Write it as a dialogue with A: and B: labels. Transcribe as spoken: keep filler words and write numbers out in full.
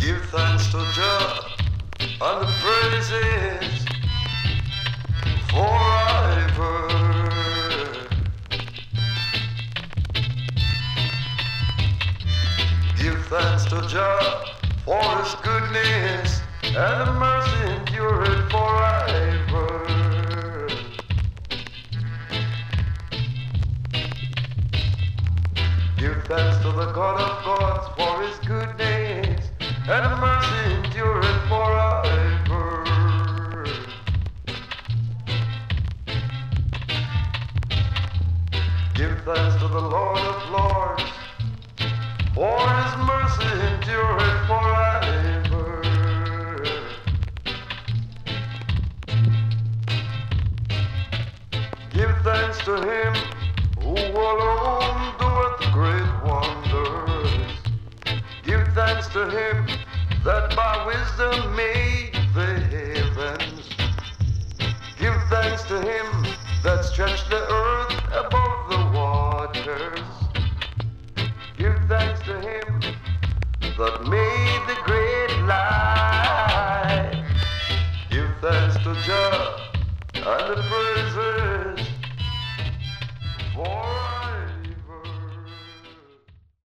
A: Give thanks to Jah and the praises forever. Give thanks to Jah for His goodness and the mercy endureth forever. Give thanks to the God of gods for His goodness and the mercy endureth forever. Give thanks to the Lord of lords for His mercy endureth forever. Give thanks to Him who alone doeth great wonders. Give thanks to Him that by wisdom made the heavens. Give thanks to Him that stretched the earth above the waters. Give thanks to Him that made the great light. Give thanks to Jah and the praises for